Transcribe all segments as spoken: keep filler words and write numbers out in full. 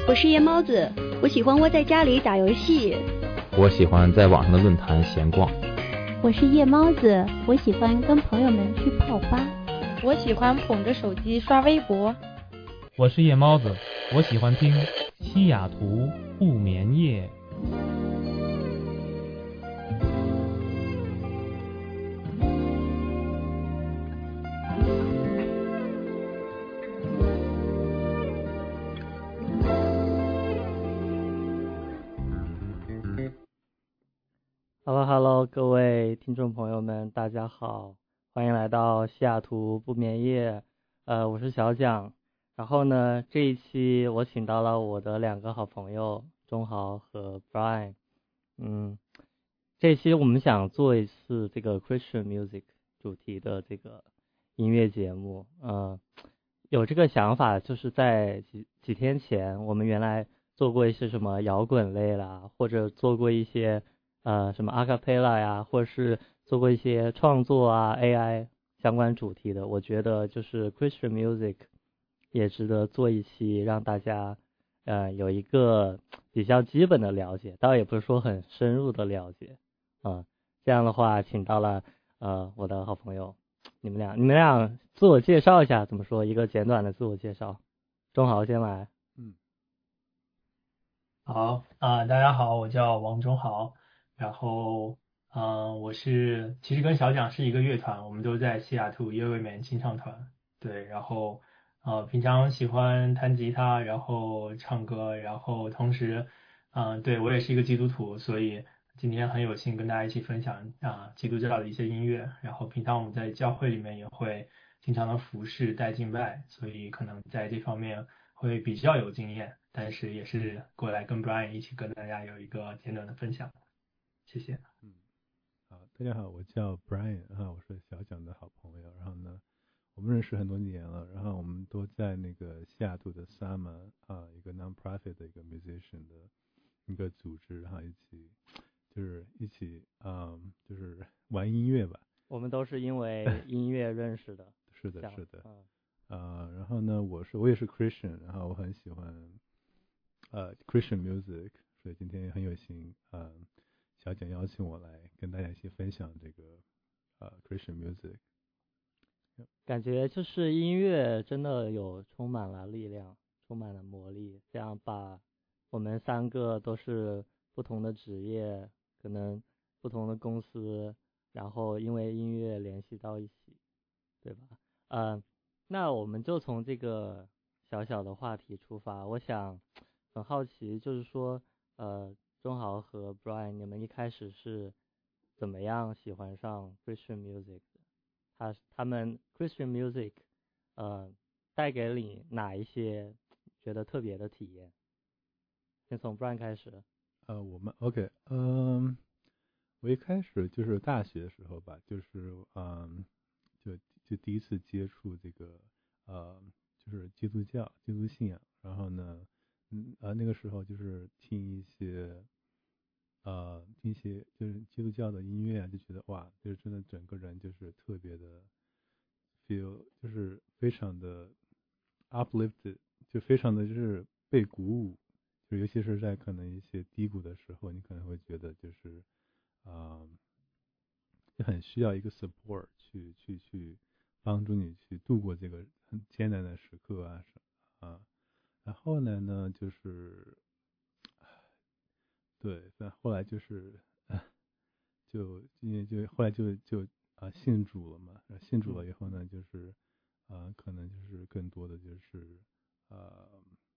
我是夜猫子，我喜欢窝在家里打游戏。 我喜欢在网上的论坛闲逛。 我是夜猫子，我喜欢跟朋友们去泡吧。 我喜欢捧着手机刷微博。 我是夜猫子，我喜欢听西雅图不眠夜。 Hello Hello， 各位听众朋友们，大家好，欢迎来到西雅图不眠夜。呃，我是小蒋。然后呢，这一期我请到了我的两个好朋友钟豪和 Brian。嗯，这一期我们想做一次这个 Christian Music 主题的这个音乐节目。呃，有这个想法，就是在几几天前，我们原来做过一些什么摇滚类啦，或者做过一些。呃，什么 acapella 呀，或者是做过一些创作啊 A I 相关主题的，我觉得就是 Christian music 也值得做一期，让大家呃有一个比较基本的了解，倒也不是说很深入的了解啊、呃。这样的话，请到了呃我的好朋友，你们俩，你们俩自我介绍一下，怎么说一个简短的自我介绍？钟豪先来。 嗯，好啊、呃，大家好，我叫王钟豪。然后，嗯、呃，我是其实跟小蒋是一个乐团，我们都在西雅图耶未眠清唱团。对，然后呃，平常喜欢弹吉他，然后唱歌，然后同时，嗯、呃，对我也是一个基督徒，所以今天很有幸跟大家一起分享啊、呃、基督教的一些音乐。然后平常我们在教会里面也会经常的服侍带敬拜，所以可能在这方面会比较有经验，但是也是过来跟 Brian 一起跟大家有一个简短的分享。谢谢。 嗯，好，大家好，我叫 Brian 啊，我是小蒋的好朋友。然后呢，我们认识很多年了，然后我们都在那个西雅图的 Summer 啊，一个 non-profit 的一个 musician 的一个组织，然后一起就是一起嗯，就是玩音乐吧。 我们都是因为音乐认识的。 是的，是的。 嗯。 呃，然后呢，我是我也是 Christian， 然后我很喜欢呃 Christian music， 所以今天很有幸呃。小蒋邀请我来跟大家一起分享这个呃 Christian music， 感觉就是音乐真的有充满了力量，充满了魔力，这样把我们三个都是不同的职业，可能不同的公司，然后因为音乐联系到一起，对吧？呃，那我们就从这个小小的话题出发，我想很好奇，就是说呃。钟豪和 Brian， 你们一开始是怎么样喜欢上 Christian music 的？他他们 Christian music， 呃，带给你哪一些觉得特别的体验？先从 Brian 开始。 呃，我们 OK， 嗯，我一开始就是大学的时候吧，就是嗯，就就第一次接触这个呃，就是基督教、基督信仰，然后呢，嗯呃，那个时候就是听一些。呃，听一些就是基督教的音乐啊，就觉得哇，就是真的整个人就是特别的 feel， 就是非常的 uplifted， 就非常的就是被鼓舞，就尤其是在可能一些低谷的时候，你可能会觉得就是啊、呃，就很需要一个 support 去去去帮助你去度过这个很艰难的时刻啊啊，然后呢呢就是。对，但后来就是，就因为就后来就就啊信主了嘛，信主了以后呢，就是啊可能就是更多的就是呃，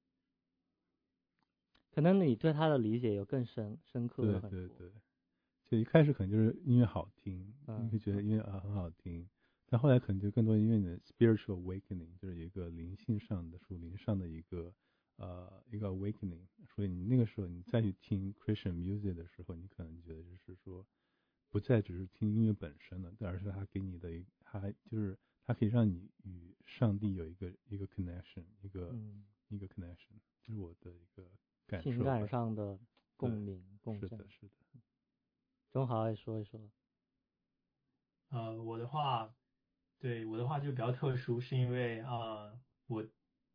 可能你对他的理解有更深深刻了很多。 对对对，就一开始可能就是音乐好听， 嗯、 你会觉得音乐啊很好听，但后来可能就更多因为你的 spiritual awakening， 就是一个灵性上的属灵上的一个。呃，一个 awakening， 所以你那个时候你再去听 Christian music 的时候，你可能觉得就是说，不再只是听音乐本身了，而是它给你的一，它就是它可以让你与上帝有一个一个 connection， 一个、嗯、一个 connection， 这是我的一个感受。 情感上的共鸣共振。 是的，是的。 钟豪也说一说。 呃，我的话，对我的话就比较特殊，是因为啊、呃，我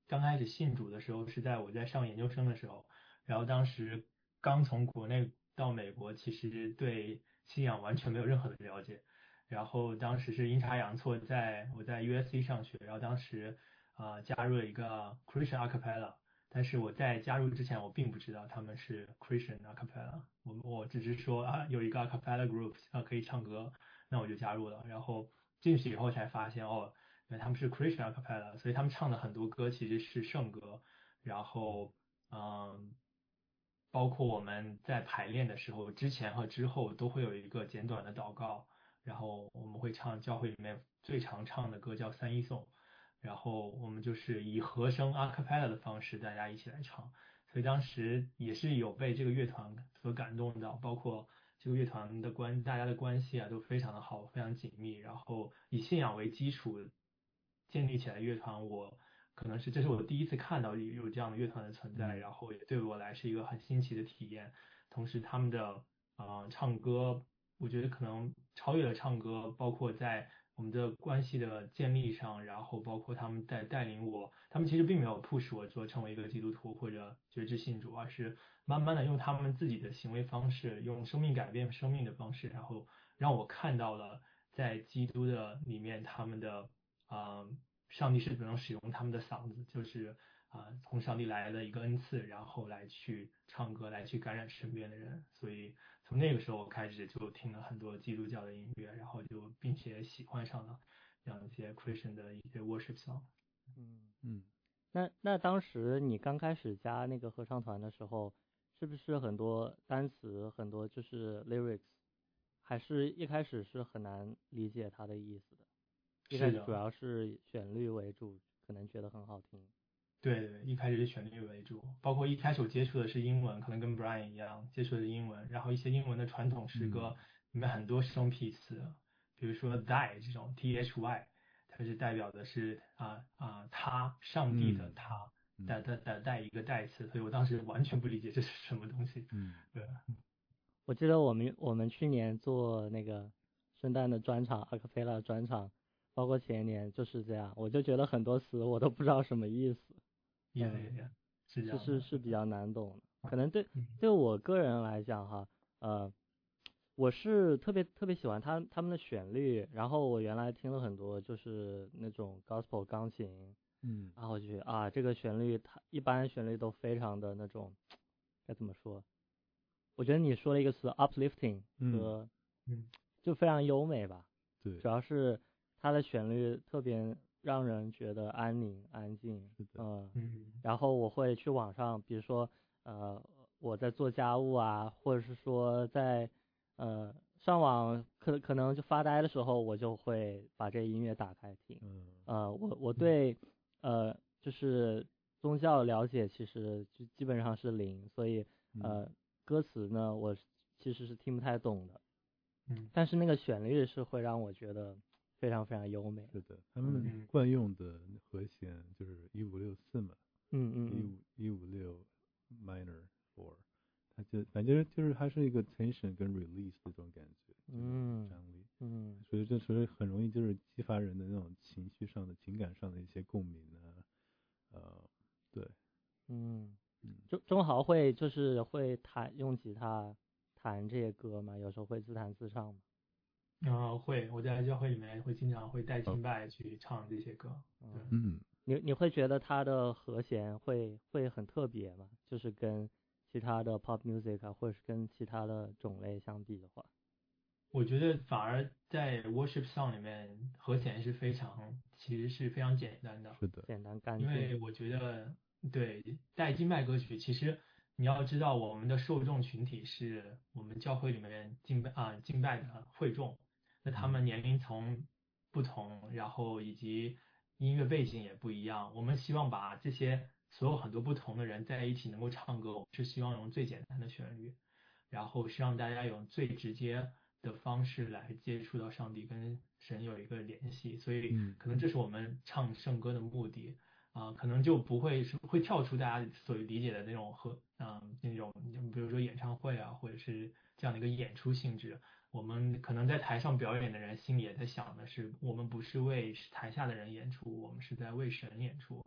刚开始信主的时候是在我在上研究生的时候，然后当时刚从国内到美国，其实对信仰完全没有任何的了解。然后当时是阴差阳错在我在 U S C 上学，然后当时啊、呃、加入了一个 Christian a cappella， 但是我在加入之前我并不知道他们是 Christian a cappella， 我我只是说啊有一个 a cappella group 啊可以唱歌，那我就加入了。然后进去以后才发现哦，原来他们是 Christian a cappella， 所以他们唱的很多歌其实是圣歌，然后嗯。包括我们在排练的时候，之前和之后都会有一个简短的祷告，然后我们会唱教会里面最常唱的歌叫三一颂，然后我们就是以和声 a cappella 的方式大家一起来唱，所以当时也是有被这个乐团所感动到，包括这个乐团的关大家的关系啊都非常的好，非常紧密，然后以信仰为基础建立起来乐团，我可能是这是我第一次看到有这样的乐团的存在，然后也对我来是一个很新奇的体验。同时他们的呃唱歌，我觉得可能超越了唱歌，包括在我们的关系的建立上，然后包括他们在带领我，他们其实并没有 push 我做成为一个基督徒或者觉知信主，而是慢慢的用他们自己的行为方式，用生命改变生命的方式，然后让我看到了在基督的里面他们的啊。呃上帝是怎么使用他们的嗓子，就是啊、呃，从上帝来的一个恩赐，然后来去唱歌，来去感染身边的人。所以从那个时候我开始就听了很多基督教的音乐，然后就并且喜欢上了这样一些 Christian 的一些 worship song。 嗯嗯， 那那当时你刚开始加那个合唱团的时候，是不是很多单词，很多就是 lyrics， 还是一开始是很难理解它的意思的？一开始主要是旋律为主，可能觉得很好听。 对对，一开始是旋律为主，包括一开始我接触的是英文，可能跟 Brian 一样，接触的是英文，然后一些英文的传统诗歌里面很多生僻词，比如说 thy 这种 T H Y， 它是代表的是啊啊他，上帝的他，带带带带一个代词，所以我当时完全不理解这是什么东西。 嗯， 对。 我记得我们我们去年做那个圣诞的专场 a cappella 专场。包括前年就是这样，我就觉得很多词我都不知道什么意思， 也也是这样， 是是比较难懂的。可能对对我个人来讲哈，呃，我是特别特别喜欢他他们的旋律，然后我原来听了很多就是那种 gospel 钢琴， 嗯， 然后我就觉得啊，这个旋律它一般旋律都非常的那种，该怎么说？我觉得你说了一个词 uplifting 和嗯， 就非常优美吧， 对， 主要是。它的旋律特别让人觉得安宁安静， 嗯、 呃，然后我会去网上，比如说呃我在做家务啊，或者是说在呃上网可可能就发呆的时候，我就会把这音乐打开听。 嗯， 呃我我对呃就是宗教了解其实就基本上是零，所以呃歌词呢我其实是听不太懂的， 嗯， 但是那个旋律是会让我觉得。非常非常优美。 是的，他们惯用的和弦就是一五六四嘛， 嗯嗯一五一五六 minor four， 它就反正就是它是一个 tension 跟 release 的这种感觉， 嗯， 张力， 嗯， 所以这所以很容易就是激发人的那种情绪上的、情感上的一些共鸣啊，呃，对， 嗯嗯，钟钟豪会就是会弹用吉他弹这些歌吗？有时候会自弹自唱吗？ 嗯，会，我在教会里面会经常会带敬拜去唱这些歌。对， 嗯， 你你会觉得它的和弦会会很特别吗？就是跟其他的 pop music 啊，或者是跟其他的种类相比的话， 我觉得反而在 worship song 里面和弦是非常，其实是非常简单的， 是的， 简单干净。 因为我觉得对带敬拜歌曲，其实你要知道我们的受众群体是我们教会里面敬拜啊敬拜的会众。那他们年龄层不同，然后以及音乐背景也不一样。我们希望把这些所有很多不同的人在一起能够唱歌，我们是希望用最简单的旋律，然后是让大家用最直接的方式来接触到上帝，跟神有一个联系。所以可能这是我们唱圣歌的目的啊、呃，可能就不会是会跳出大家所理解的那种和嗯、呃、那种，比如说演唱会啊，或者是这样的一个演出性质。我们可能在台上表演的人心里也在想的是，我们不是为台下的人演出，我们是在为神演出。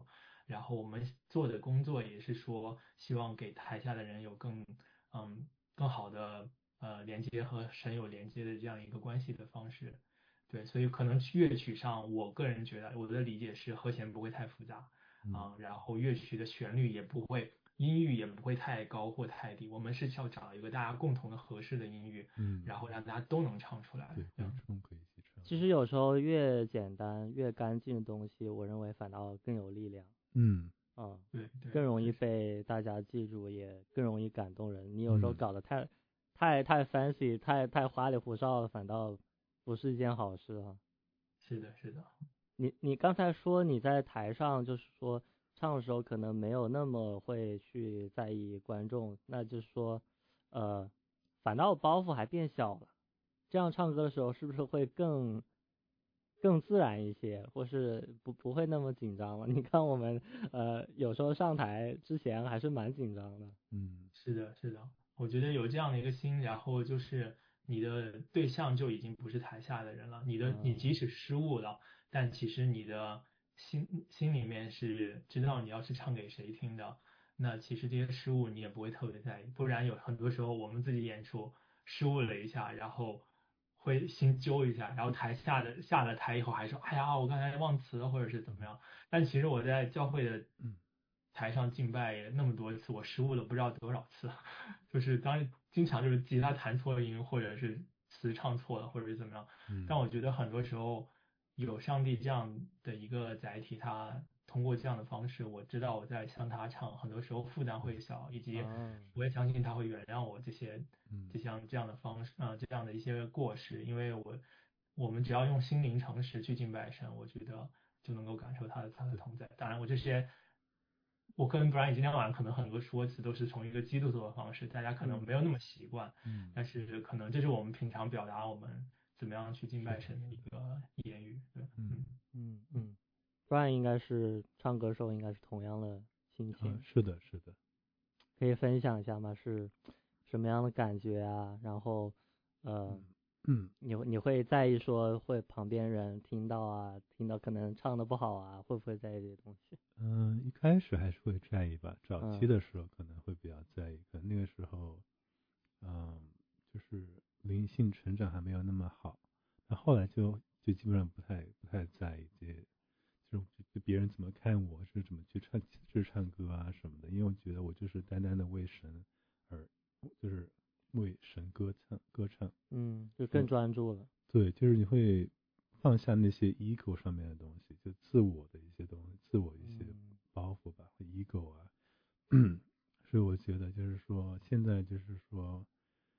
然后我们做的工作也是说希望给台下的人有更嗯更好的呃连接和神有连接的这样一个关系的方式。对，所以可能乐曲上，我个人觉得我的理解是和弦不会太复杂啊、嗯，然后乐曲的旋律也不会，音域也不会太高或太低，我们是要找一个大家共同的合适的音域，嗯，然后让大家都能唱出来。 对，观众可以一起唱。 其实有时候越简单越干净的东西，我认为反倒更有力量。 嗯嗯， 对对， 更容易被大家记住，也更容易感动人。你有时候搞得太、嗯、太太 fancy， 太太花里胡哨了，反倒不是一件好事啊。 是的，是的。 你你刚才说你在台上就是说唱的时候可能没有那么会去在意观众，那就是说呃反倒包袱还变小了。这样唱歌的时候是不是会更更自然一些，或是不不会那么紧张了？你看我们呃有时候上台之前还是蛮紧张的。 嗯，是的，是的。我觉得有这样的一个心，然后就是你的对象就已经不是台下的人了，你的你即使失误了，但其实你的心心里面是知道你要是唱给谁听的，那其实这些失误你也不会特别在意，不然有很多时候我们自己演出失误了一下，然后会心揪一下，然后台下的下了台以后还说，哎呀，我刚才忘词了，或者是怎么样。但其实我在教会的台上敬拜也那么多次，我失误了不知道多少次，就是当然经常就是吉他弹错了音，或者是词唱错了，或者是怎么样。但我觉得很多时候有上帝这样的一个载体，他通过这样的方式，我知道我在向他唱，很多时候负担会小，以及我也相信他会原谅我这些，就像这样的方式啊、呃，这样的一些过失，因为我我们只要用心灵诚实去敬拜神，我觉得就能够感受他的他的同在。当然，我这些我跟 Brian 今天晚上可能很多说辞都是从一个基督徒的方式，大家可能没有那么习惯，嗯，但是可能这是我们平常表达我们怎么样去敬拜神的一个言语，对， 嗯嗯嗯。Brian 应该是唱歌时候应该是同样的心情、 嗯、是的是的， 可以分享一下吗？是什么样的感觉啊？然后呃嗯， 你你会在意说会旁边人听到啊，听到可能唱的不好啊，会不会在意这些东西？ 嗯，一开始还是会在意吧，早期的时候可能会比较在意，嗯、可能那个时候嗯就是灵性成长还没有那么好，那后来就就基本上不太不太在意这些。就就别人怎么看我，是怎么去唱去唱歌啊什么的，因为我觉得我就是单单的为神而，就是为神歌唱歌唱， 嗯，就更专注了。 对，就是你会放下那些 ego 上面的东西，就自我的一些东西，自我一些包袱吧，或 ego 啊，嗯，所以我觉得就是说现在就是说，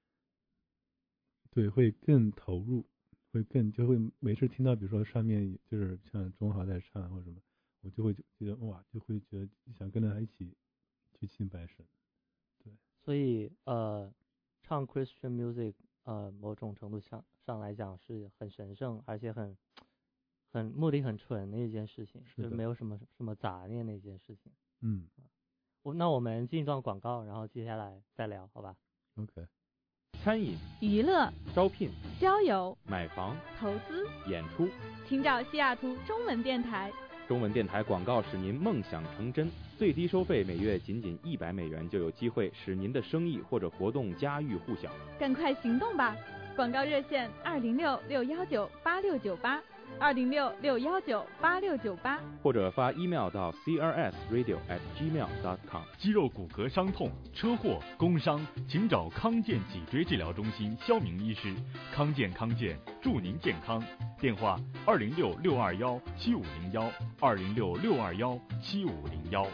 对，会更投入。会更就会每次听到比如说上面就是像中豪在唱或者什么，我就会觉得哇，就会觉得想跟着他一起去敬拜神。对， 所以呃唱 Christian music 呃某种程度上上来讲是很神圣，而且很很目的很纯的一件事情，就是没有什么什么杂念的一件事情。 嗯， 我那我们进一段广告，然后接下来再聊，好吧 ？OK。 餐饮、 娱乐、 招聘、 交友、 买房、 投资、 演出， 请找西雅图中文电台。 中文电台广告使您梦想成真，最低收费每月仅仅一百美元，就有机会使您的生意或者活动家喻户晓。 赶快行动吧！广告热线二零六六幺九八六九八，二零六六幺九八六九八， 或者发 email 到 c r s radio at gmail dot com。 肌肉骨骼伤痛、车祸、工伤，请找康健脊椎治疗中心肖明医师。康健康健，祝您健康。电话二零六六二幺七五零幺，二零六六二幺七五零幺。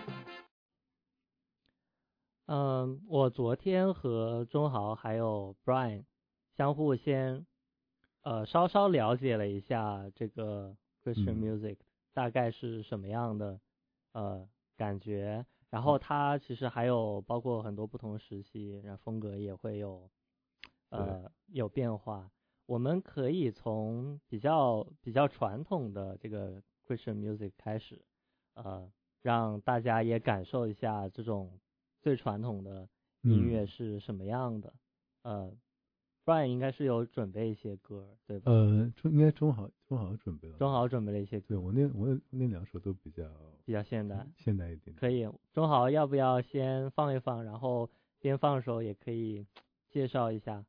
嗯，我昨天和钟豪还有 Brian 相互先呃稍稍了解了一下这个 Christian music、嗯、大概是什么样的呃感觉，然后它其实还有包括很多不同时期，然后风格也会有呃有变化。我们可以从比较比较传统的这个 Christian music 开始，呃，让大家也感受一下这种最传统的音乐是什么样的。嗯、呃 Brian 应该是有准备一些歌，对吧？ 呃，中应该中豪中豪准备了， 中豪准备了一些歌。 对我那我那两首都比较比较现代， 现代一点。 可以，中豪要不要先放一放，然后边放的时候也可以介绍一下。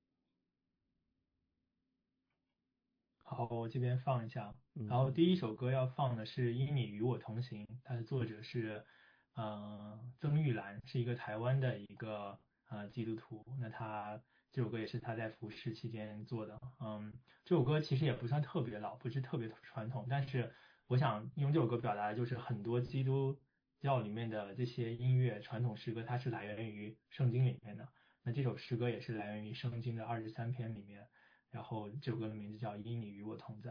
好，我这边放一下。 嗯、 然后第一首歌要放的是《因你与我同行》，它的作者是呃曾玉兰，是一个台湾的一个呃基督徒。那他这首歌也是他在服侍期间做的。嗯，这首歌其实也不算特别老，不是特别传统，但是我想用这首歌表达的就是很多基督教里面的这些音乐传统诗歌，它是来源于圣经里面的。那这首诗歌也是来源于圣经的二十三篇里面。然后这首歌的名字叫《因你与我同在》。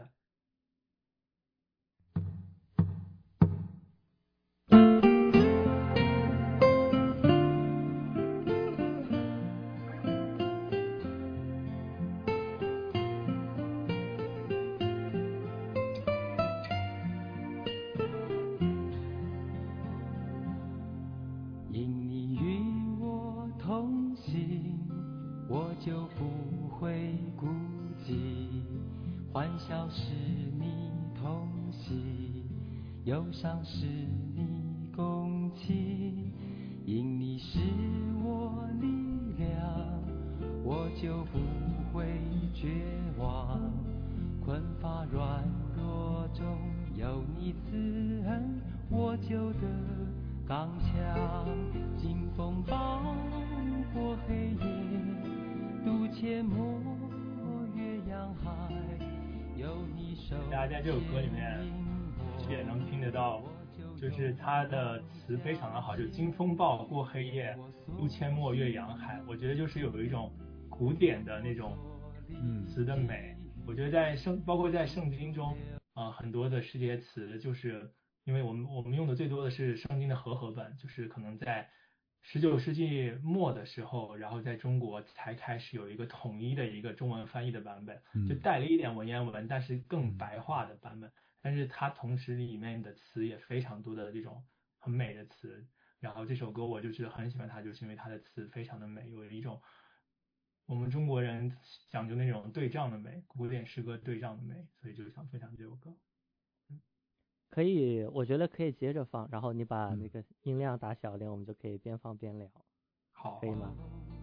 因你与我同行，我就不会孤寂，欢笑是你同喜，忧伤是你共情，因你是我力量，我就不会绝望，困乏软弱中有你慈恩，我就得刚强，经风暴过黑夜，渡阡陌越洋海，有你手。 大家在这首歌里面其实也能听得到，就是它的词非常的好，就经风暴过黑夜，渡阡陌越洋海。我觉得就是有一种古典的那种词的美。嗯、我觉得在圣，包括在圣经中，啊、呃，很多的这些词，就是因为我们我们用的最多的是圣经的和合本，就是可能在十九世纪末的时候，然后在中国才开始有一个统一的一个中文翻译的版本，就带了一点文言文，但是更白话的版本。但是它同时里面的词也非常多的这种很美的词。然后这首歌我就是很喜欢它，就是因为它的词非常的美，有一种我们中国人讲究那种对仗的美，古典诗歌对仗的美，所以就想分享这首歌。 可以，我觉得可以接着放，然后你把那个音量打小点，我们就可以边放边聊。 好， 可以吗？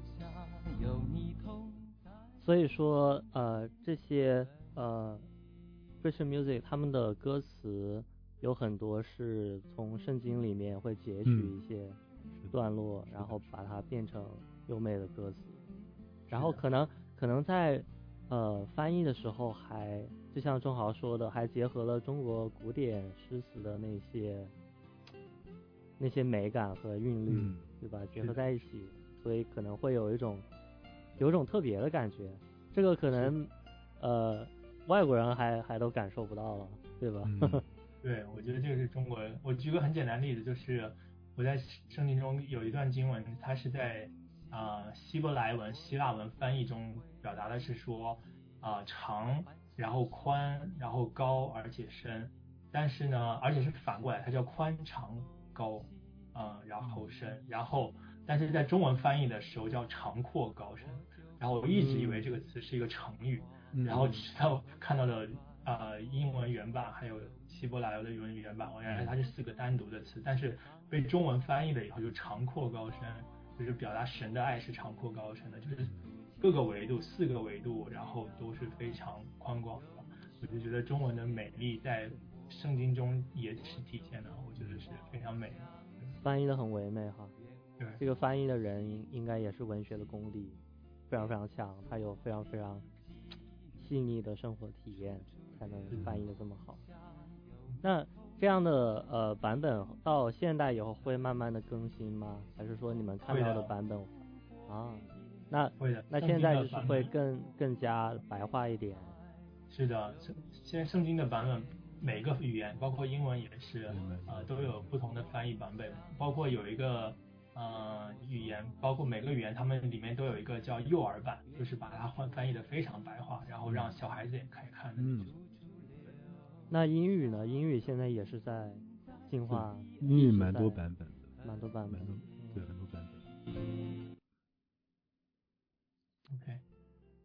所以说，呃，这些呃 Christian music 他们的歌词有很多是从圣经里面会截取一些段落，嗯、然后把它变成优美的歌词，然后可能可能在呃翻译的时候还就像钟豪说的，还结合了中国古典诗词的那些那些美感和韵律，嗯、对吧？结合在一起，所以可能会有一种有一种特别的感觉。这个可能呃外国人还还都感受不到了，对吧？ 嗯、对，我觉得这个是中国人。我举个很简单的例子，就是我在圣经中有一段经文，它是在啊、呃、希伯来文、希腊文翻译中表达的是说啊、呃、长，然后宽，然后高，而且深。但是呢，而且是反过来，它叫宽长高，啊、呃、然后深，然后但是在中文翻译的时候叫长阔高深。然后我一直以为这个词是一个成语，嗯、然后直到看到了呃英文原版还有希伯来的英文原版，我原来它是四个单独的词，但是被中文翻译了以后就长阔高深，就是表达神的爱是长阔高深的，就是各个维度四个维度，然后都是非常宽广的。我就觉得中文的美丽在圣经中也是体现的，我觉得是非常美的。 翻译的很唯美哈， 对， 这个翻译的人应该也是文学的功力非常非常强，他有非常非常细腻的生活体验，才能翻译的这么好。那这样的呃版本到现代以后会慢慢的更新吗？还是说你们看到的版本啊？那会的， 那现在就是会更更加白话一点。 是的，现在圣经的版本每个语言，包括英文也是，呃，都有不同的翻译版本，包括有一个。呃，语言包括每个语言，他们里面都有一个叫幼儿版，就是把它换翻译的非常白话，然后让小孩子也可以看的。嗯。 那英语呢？英语现在也是在进化。 英语蛮多版本的。 蛮多版本。 对，很多版本。 OK。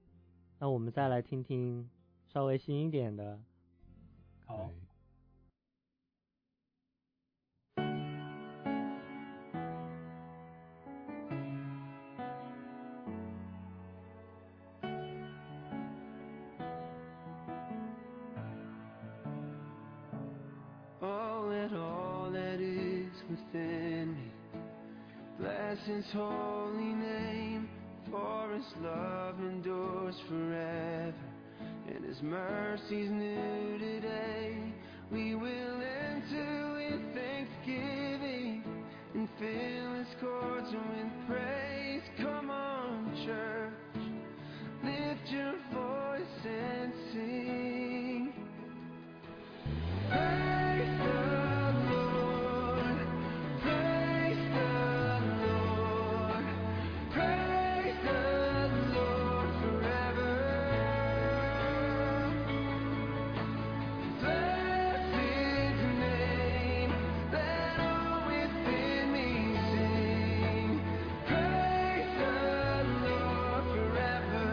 那我们再来听听稍微新一点的。 好。 Oh, let all that is within me bless his holy name, for his love endures forever, and his mercies new today. We will enter with thanksgiving and fill his courts with praise. Come on, church, lift your voice and sing. Praise the Lord, praise the Lord, praise the Lord forever. Bless his name, let all within me sing. Praise the Lord forever.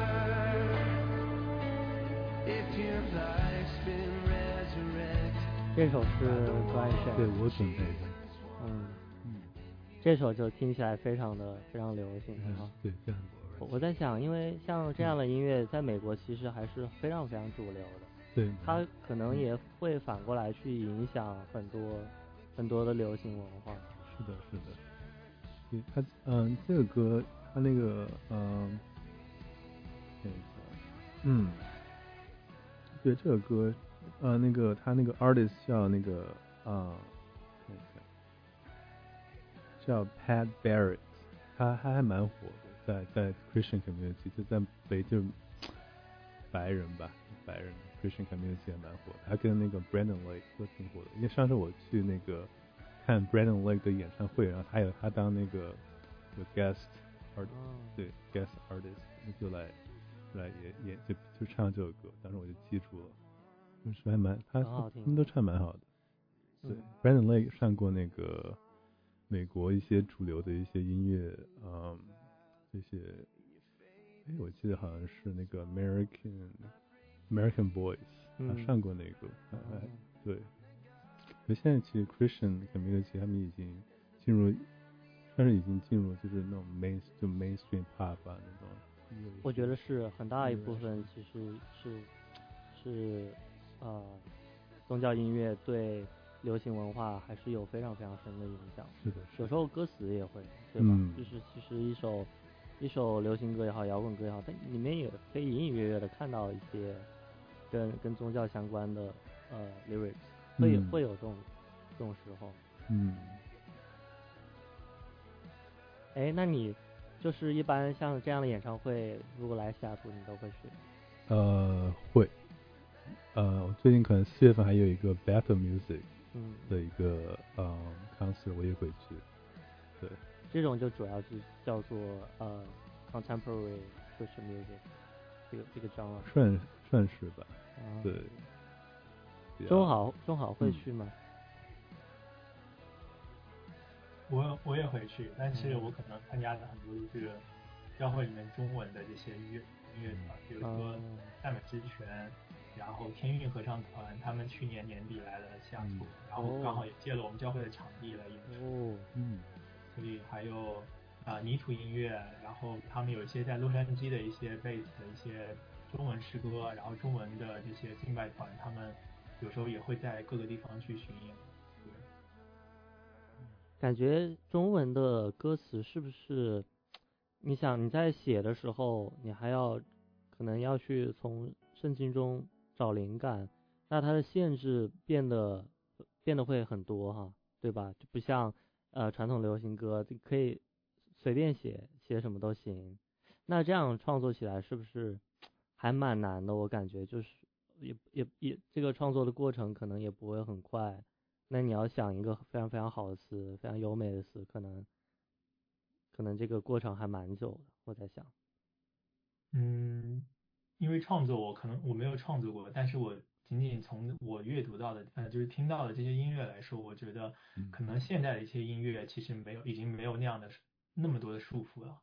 If your life's been resurrected. 这首是专选， 对我准备的。 嗯嗯，这首就听起来非常的非常流行啊、 嗯。对，非常。 我我在想，因为像这样的音乐在美国其实还是非常非常主流的。 对。 它可能也会反过来去影响很多很多的流行文化。 是的，是的。对，它嗯，这个歌它那个嗯，那个嗯，对这个歌。呃，那个他那个 artist 叫那个啊，看一看，叫 Pat Barrett， 他他还蛮火的，在在 Christian community， 就在北就白人吧，白人 Christian community 还蛮火的。他跟那个 Brandon Lake 都挺火的。因为上次我去那个看 Brandon Lake 的演唱会，然后他有他当那个有 guest artist，、哦、对 guest artist 就来就来演演就就唱这首歌，当时我就记住了。就是还蛮，他他们都唱蛮好的。对、嗯、，Brandon Lake 上过那个美国一些主流的一些音乐，嗯，这些，哎，我记得好像是那个 American American Boys， 他上过那个，嗯、哎，对。所以现在其实 Christian community 他们已经进入，算是已经进入就是那种 main 就 mainstream pop 啊那种。 我觉得是很大一部分其实是是。呃，宗教音乐对流行文化还是有非常非常深的影响。 是的， 有时候歌词也会，对吧？嗯、就是其实一首一首流行歌也好，摇滚歌也好，它里面也可以隐隐约约的看到一些跟跟宗教相关的呃 lyrics， 会有、嗯、会有这种这种时候。 嗯。 哎，那你就是一般像这样的演唱会，如果来西雅图，你都会去？ 呃，会。呃，我最近可能四月份还有一个 Battle Music 的一个、嗯、呃 concert， 我也会去。对， 这种就主要是叫做呃 contemporary Christian music 这个这个genre。 算算是吧。啊、对。 中好中好会去吗？ 嗯、我我也会去，但是我可能参加的很多都是教会里面中文的这些音乐音乐团，比如说赞美之泉。然后天韵合唱团他们去年年底来了西雅图、嗯，然后刚好也借了我们教会的场地来演出。 哦， 嗯，所以还有啊、呃、泥土音乐，然后他们有一些在洛杉矶的一些 base 的一些中文诗歌，然后中文的这些敬拜团，他们有时候也会在各个地方去巡演。对， 感觉中文的歌词是不是？你想你在写的时候，你还要可能要去从圣经中找灵感，那它的限制变得变得会很多哈，对吧？就不像呃传统流行歌，可以随便写，写什么都行。那这样创作起来是不是还蛮难的？我感觉就是也也也这个创作的过程可能也不会很快。那你要想一个非常非常好的词，非常优美的词，可能可能这个过程还蛮久的。我在想， 嗯。因为创作我可能我没有创作过，但是我仅仅从我阅读到的呃就是听到的这些音乐来说，我觉得可能现在的一些音乐其实没有已经没有那样的那么多的束缚了，可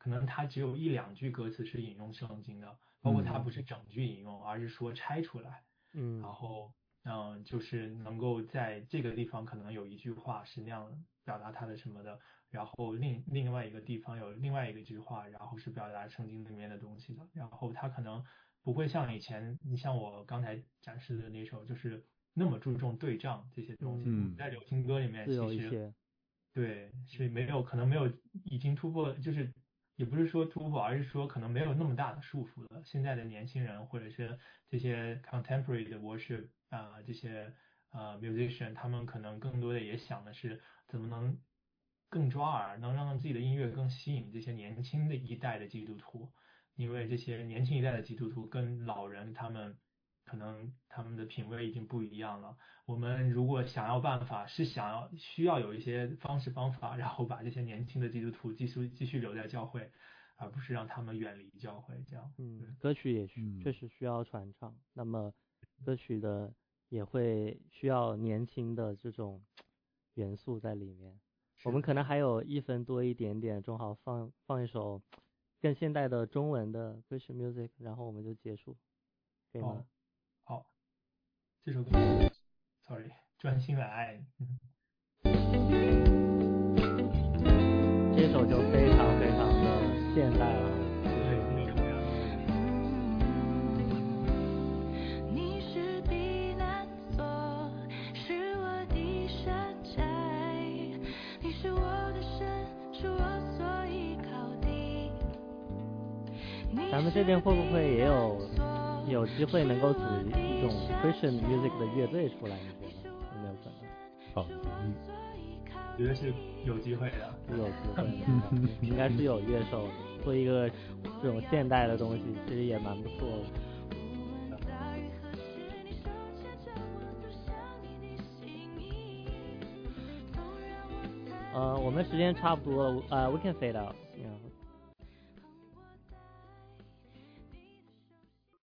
可能它只有一两句歌词是引用圣经的，包括它不是整句引用，而是说拆出来， 嗯， 然后嗯、呃，就是能够在这个地方可能有一句话是那样表达它的什么的，然后另另外一个地方有另外一个句话，然后是表达圣经里面的东西的，然后它可能不会像以前，你像我刚才展示的那首，就是那么注重对仗这些东西， 嗯、 在流行歌里面其实对是没有可能没有已经突破，就是也不是说突破，而是说可能没有那么大的束缚了。现在的年轻人或者是这些 contemporary 的 worship 啊、呃、这些呃 musician， 他们可能更多的也想的是怎么能更抓耳，能让自己的音乐更吸引这些年轻的一代的基督徒，因为这些年轻一代的基督徒跟老人他们可能他们的品味已经不一样了。我们如果想要办法，是想要需要有一些方式方法，然后把这些年轻的基督徒继续继续留在教会，而不是让他们远离教会这样。 嗯，歌曲也需、 嗯、 确实需要传唱，那么歌曲的也会需要年轻的这种元素在里面。我们可能还有一分多一点点，正好放放一首更现代的中文的 Christian music， 然后我们就结束，可以吗？ 好，好，这首歌 ，sorry， 专心来爱你。 这首就非常非常的现代了。 对，那个你是避难所，是我的山寨，你是我的神，是我所依靠的。 咱们这边会不会也有有机会能够组一种 Christian music 的乐队出来？你觉得有没有可能？ 好，嗯， 觉得是有机会的， 是有机会的，应该是有乐手做一个这种现代的东西，其实也蛮不错的。呃，我们时间差不多了，呃、uh, ，we can fade out，